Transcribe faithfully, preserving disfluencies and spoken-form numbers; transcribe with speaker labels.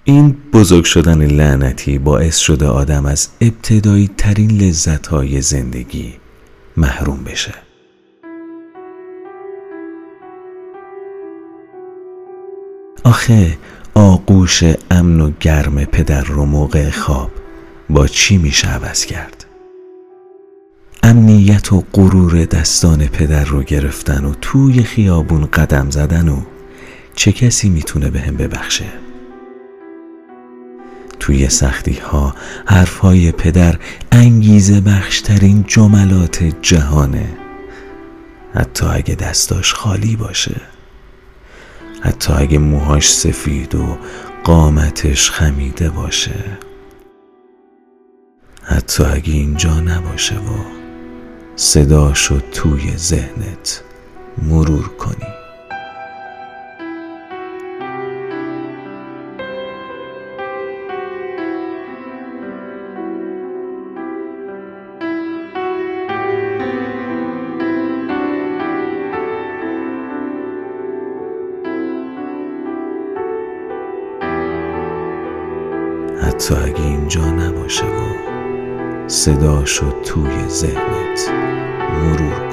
Speaker 1: این بزرگ شدن لعنتی باعث شده آدم از ابتدایی ترین لذت‌های زندگی محروم بشه. آخه آغوش امن و گرم پدر رو موقع خواب با چی میشه عوض کرد؟ امنیت و غرور دستان پدر رو گرفتن و توی خیابون قدم زدن و چه کسی میتونه بهم ببخشه؟ توی سختی ها حرفهای پدر انگیزه بخشترین جملات جهانه، حتی اگه دستاش خالی باشه، حتی اگه موهاش سفید و قامتش خمیده باشه، حتی اگه اینجا نباشه و صداشو توی ذهنت مرور کنی. حتی اگه اینجا نباشه و صداشو توی ذهنت مرور